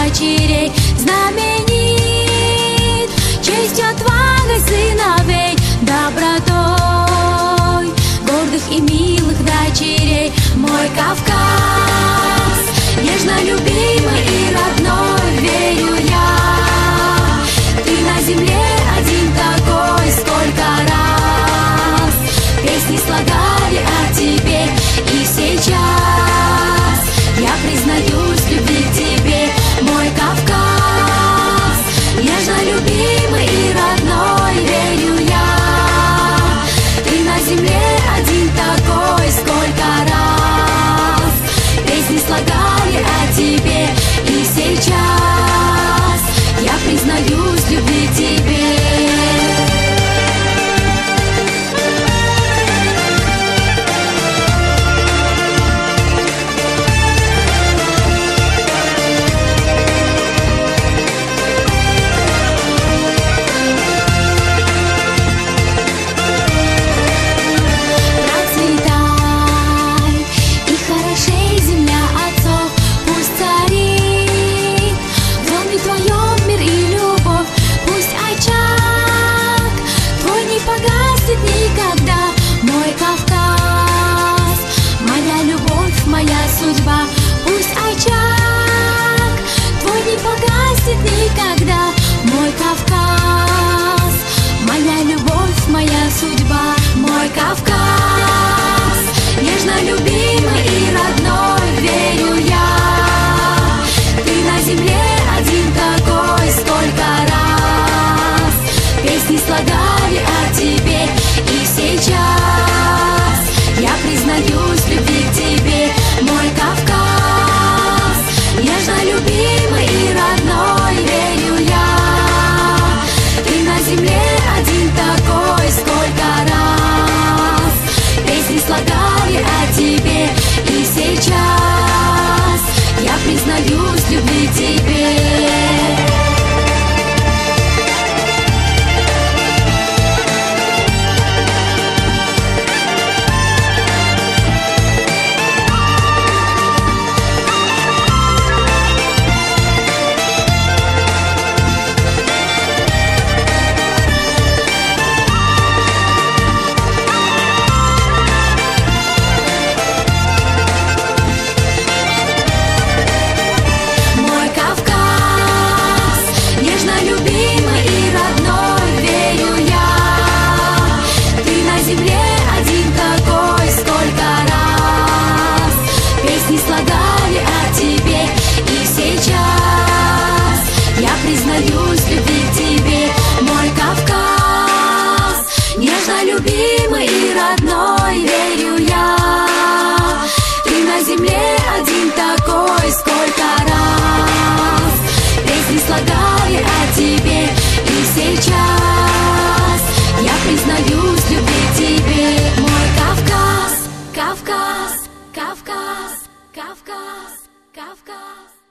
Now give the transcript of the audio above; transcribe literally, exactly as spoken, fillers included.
дочерей знаменит честью, отвагой сыновей, добротой гордых и милых дочерей. Мой Кавказ, нежно любимый и родной, верю я, ты на земле один такой. Сколько раз песни слагали о тебе, и сейчас я признаюсь в любви к тебе. Мой Кавказ, нежно любимый и родной, верю я, ты на земле один такой. Сколько раз песни слагали о тебе, и сейчас я признаюсь в любви к тебе. Пусть очаг твой не погасит никогда. Мой Кавказ, моя любовь, моя судьба. Мой Кавказ, нежно любимый и родной, верю я, ты на земле один такой. Сколько раз песни слагали о тебе, и сейчас я признаюсь в любви к тебе. Мой Кавказ, нежно любимый и родной, верю я, ты на земле один такой. Сколько раз песни слагали о тебе, и сейчас я признаюсь в любви к тебе. Признаюсь в любви к тебе. Мой Кавказ, нежно любимый и родной, верю я, ты на земле один такой. Сколько раз песни слагали о тебе, и сейчас я признаюсь в любви к тебе. Мой Кавказ, Кавказ, Кавказ, Кавказ, Кавказ.